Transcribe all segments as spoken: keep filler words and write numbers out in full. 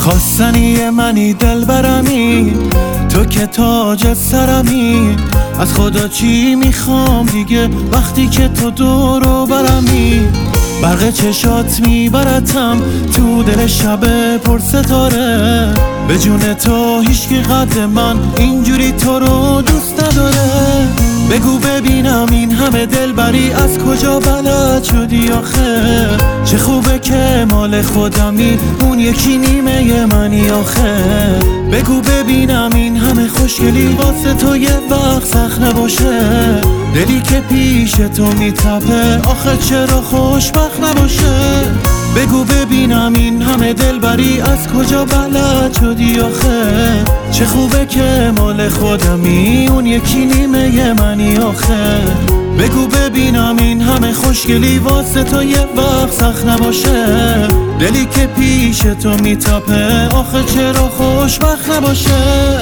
خواستنی منی دل برمی، تو که تاج سرمی. از خدا چی میخوام دیگه وقتی که تو دورو برمی. برق چشات میبرتم تو دل شب پر ستاره. به جون تو هیچکی قد من اینجوری تو رو دوست نداره. بگو ببینم این همه دلبری از کجا بلد شدی آخه؟ چه خوبه که مال خودمی اون یکی نیمه منی آخه. بگو ببینم این همه خوشگلی واسه تو یه وقت سخت نباشه. دلی که پیش تو میتپه آخه چرا خوشبخت نباشه؟ بگو ببینم این همه دلبری از کجا بلد شدی آخه؟ چه خوبه که مال خودمی اون یکی نیمه منی آخه. بگو ببینم این همه خوشگلی واسه تو یه وقت سخت نباشه. دلی که پیش تو میتپه آخه چرا خوشبخت نباشه؟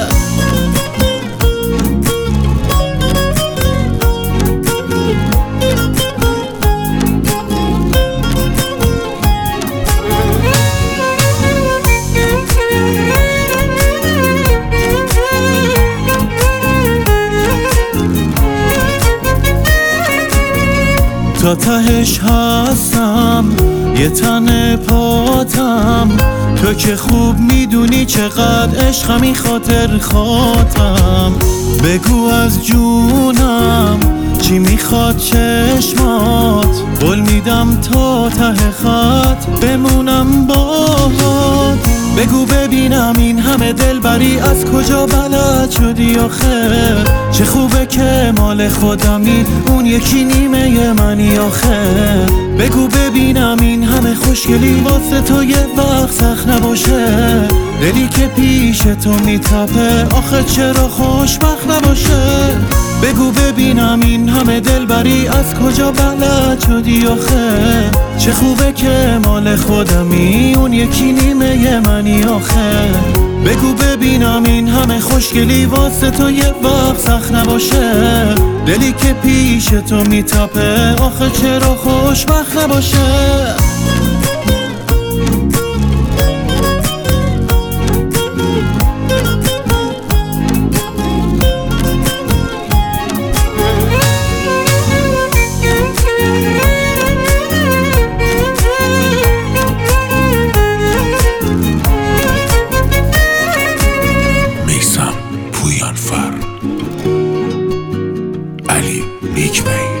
تا تهش هستم یه تن پاتم. تو که خوب میدونی چقدر عشقمی خاطر خاطم. بگو از جونم چی میخواد چشمات. قول میدم تا ته خط بمونم باهات. بگو ببینم این همه دلبری از کجا بلد شدی آخه؟ چه خوبه که مال خودمی اون یکی نیمه منی آخه. بگو ببینم این همه خوشگلی واسه تو یه وقت سخت نباشه. دلی که پیش تو میتپه آخه چرا خوشبخت نباشه؟ بگو ببینم این همه دلبری از کجا بلد شدی آخه؟ چه خوبه که مال خودمی اون یکی نیمه منی آخه. بگو ببینم این همه خوشگلی واسه تو یه وقت سخت نباشه. دلی که پیش تو میتپه آخه چرا خوشبخت نباشه؟ علی بیک بی